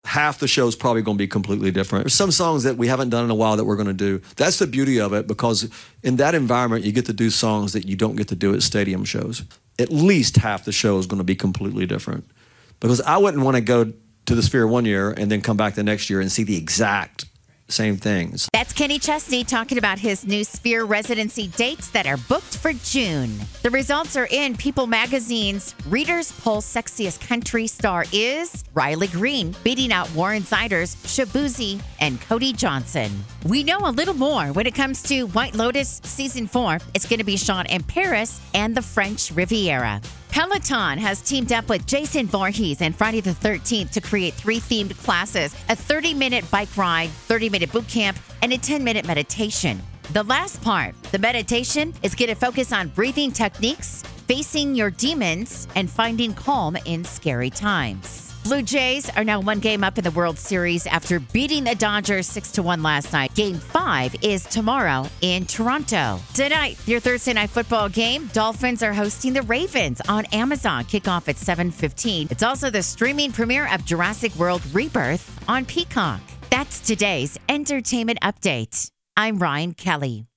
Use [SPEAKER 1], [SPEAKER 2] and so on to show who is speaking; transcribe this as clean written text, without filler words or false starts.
[SPEAKER 1] half the show is probably going to be completely different. There's some songs that we haven't done in a while that we're going to do. That's the beauty of it, because in that environment, you get to do songs that you don't get to do at stadium shows. At least half the show is going to be completely different. Because I wouldn't want to go to the Sphere one year and then come back the next year and see the exact same things.
[SPEAKER 2] That's Kenny Chesney talking about his new Sphere residency dates that are booked for June. The results are in People Magazine's Readers Poll Sexiest Country Star is Riley Green, beating out Warren Ziders, Shabuzi, and Cody Johnson. We know a little more when it comes to White Lotus Season 4. It's going to be shot in Paris and the French Riviera. Peloton has teamed up with Jason Voorhees and Friday the 13th to create 3 themed classes, a 30-minute bike ride, 30-minute boot camp, and a 10-minute meditation. The last part, the meditation, is going to focus on breathing techniques, facing your demons, and finding calm in scary times. Blue Jays are now 1 game up in the World Series after beating the Dodgers 6-1 last night. Game 5 is tomorrow in Toronto. Tonight, your Thursday night football game, Dolphins are hosting the Ravens on Amazon. Kickoff at 7:15. It's also the streaming premiere of Jurassic World Rebirth on Peacock. That's today's entertainment update. I'm Ryan Kelly.